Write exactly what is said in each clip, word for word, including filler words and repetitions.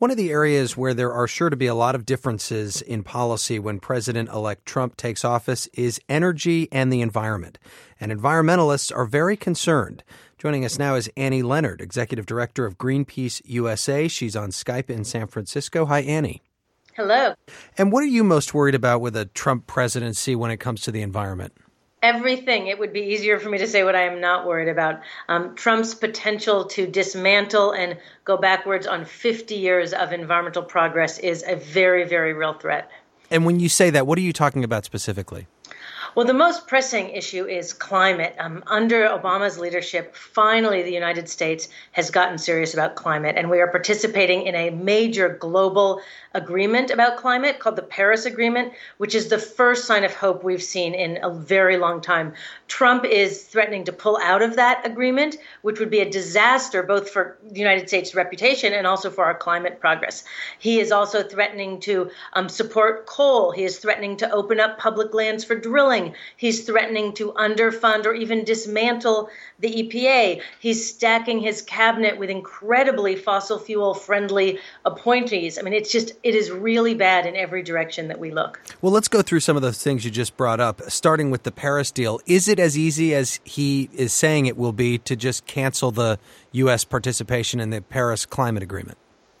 One of the areas where there are sure to be a lot of differences in policy when President-elect Trump takes office is energy and the environment. And environmentalists are very concerned. Joining us now is Annie Leonard, Executive Director of Greenpeace U S A. She's on Skype in San Francisco. Hi, Annie. Hello. And what are you most worried about with a Trump presidency when it comes to the environment? Everything. It would be easier for me to say what I am not worried about. Um, Trump's potential to dismantle and go backwards on fifty years of environmental progress is a very, very real threat. And when you say that, what are you talking about specifically? Well, the most pressing issue is climate. Um, under Obama's leadership, finally, the United States has gotten serious about climate, and we are participating in a major global agreement about climate called the Paris Agreement, which is the first sign of hope we've seen in a very long time. Trump is threatening to pull out of that agreement, which would be a disaster both for the United States' reputation and also for our climate progress. He is also threatening to um, support coal. He is threatening to open up public lands for drilling. He's threatening to underfund or even dismantle the E P A. He's stacking his cabinet with incredibly fossil fuel friendly appointees. I mean, it's just, it is really bad in every direction that we look. Well, let's go through some of those things you just brought up, starting with the Paris deal. Is it as easy as he is saying it will be to just cancel the U S participation in the Paris Climate Agreement?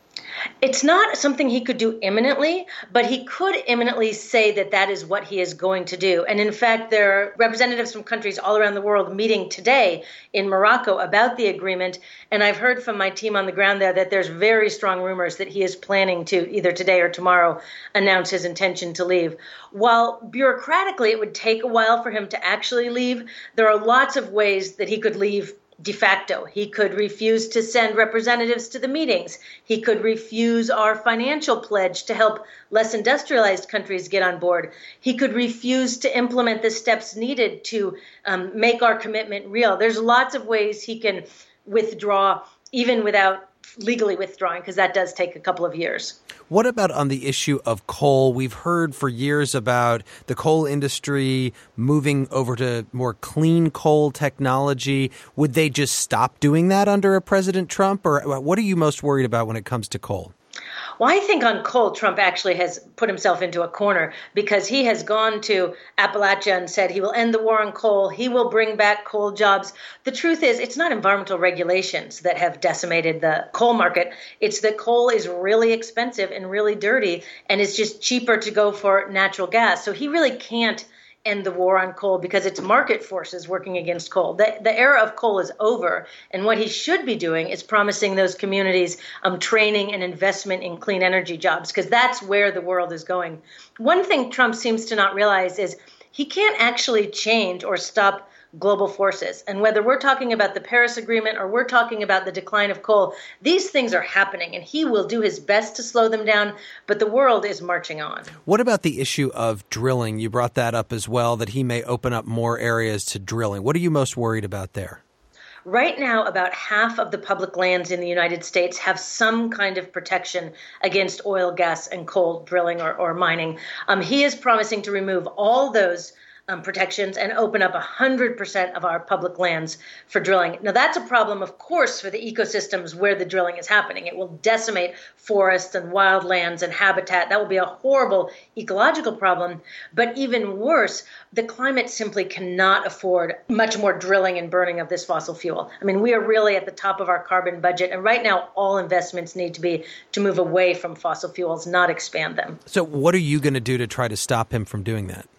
It's not something he could do imminently, but he could imminently say that that is what he is going to do. And in fact, there are representatives from countries all around the world meeting today in Morocco about the agreement. And I've heard from my team on the ground there that there's very strong rumors that he is planning to either today or tomorrow announce his intention to leave. While bureaucratically it would take a while for him to actually leave, there are lots of ways that he could leave de facto. He could refuse to send representatives to the meetings. He could refuse our financial pledge to help less industrialized countries get on board. He could refuse to implement the steps needed to um, make our commitment real. There's lots of ways he can withdraw, even without legally withdrawing, because that does take a couple of years. What about on the issue of coal? We've heard for years about the coal industry moving over to more clean coal technology. Would they just stop doing that under a President Trump? Or what are you most worried about when it comes to coal? Well, I think on coal, Trump actually has put himself into a corner because he has gone to Appalachia and said he will end the war on coal. He will bring back coal jobs. The truth is, it's not environmental regulations that have decimated the coal market. It's that coal is really expensive and really dirty, and it's just cheaper to go for natural gas. So he really can't end the war on coal because it's market forces working against coal. The, the era of coal is over, and what he should be doing is promising those communities um, training and investment in clean energy jobs, because that's where the world is going. One thing Trump seems to not realize is he can't actually change or stop global forces. And whether we're talking about the Paris Agreement or we're talking about the decline of coal, these things are happening, and he will do his best to slow them down, but the world is marching on. What about the issue of drilling? You brought that up as well, that he may open up more areas to drilling. What are you most worried about there? Right now, about half of the public lands in the United States have some kind of protection against oil, gas, and coal drilling or, or mining. Um, he is promising to remove all those Um, protections and open up one hundred percent of our public lands for drilling. Now, that's a problem, of course, for the ecosystems where the drilling is happening. It will decimate forests and wildlands and habitat. That will be a horrible ecological problem. But even worse, the climate simply cannot afford much more drilling and burning of this fossil fuel. I mean, we are really at the top of our carbon budget. And right now, all investments need to be to move away from fossil fuels, not expand them. So what are you going to do to try to stop him from doing that?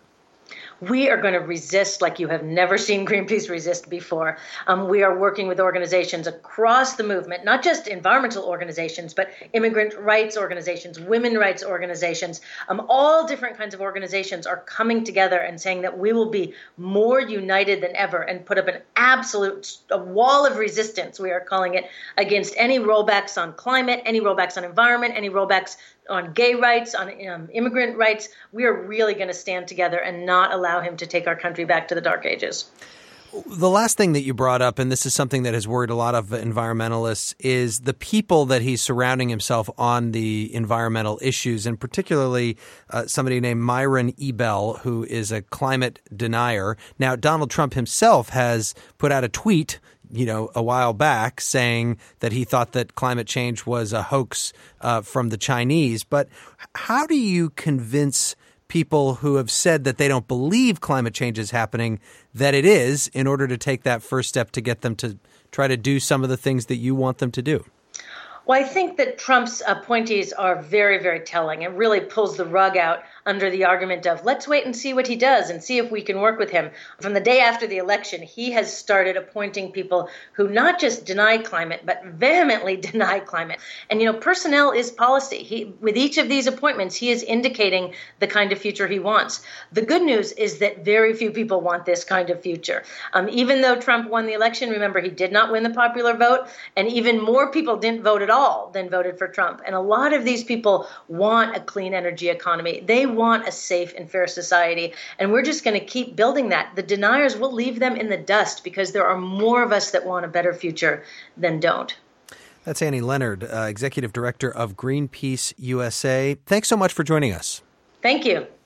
We are going to resist like you have never seen Greenpeace resist before. Um, we are working with organizations across the movement, not just environmental organizations, but immigrant rights organizations, women rights organizations. Um, all different kinds of organizations are coming together and saying that we will be more united than ever and put up an absolute a wall of resistance, we are calling it, against any rollbacks on climate, any rollbacks on environment, any rollbacks on gay rights, on um, immigrant rights. We are really going to stand together and not allow him to take our country back to the dark ages. The last thing that you brought up, and this is something that has worried a lot of environmentalists, is the people that he's surrounding himself on the environmental issues, and particularly uh, somebody named Myron Ebell, who is a climate denier. Now, Donald Trump himself has put out a tweet you know, a while back saying that he thought that climate change was a hoax uh, from the Chinese. But how do you convince people who have said that they don't believe climate change is happening that it is, in order to take that first step to get them to try to do some of the things that you want them to do? Well, I think that Trump's appointees are very, very telling. It really pulls the rug out under the argument of let's wait and see what he does and see if we can work with him. From the day after the election, he has started appointing people who not just deny climate, but vehemently deny climate. And, you know, personnel is policy. He, with each of these appointments, he is indicating the kind of future he wants. The good news is that very few people want this kind of future. Um, even though Trump won the election, remember, he did not win the popular vote, and even more people didn't vote at all than voted for Trump. And a lot of these people want a clean energy economy. They want a safe and fair society. And we're just going to keep building that. The deniers will leave them in the dust because there are more of us that want a better future than don't. That's Annie Leonard, uh, Executive Director of Greenpeace U S A. Thanks so much for joining us. Thank you.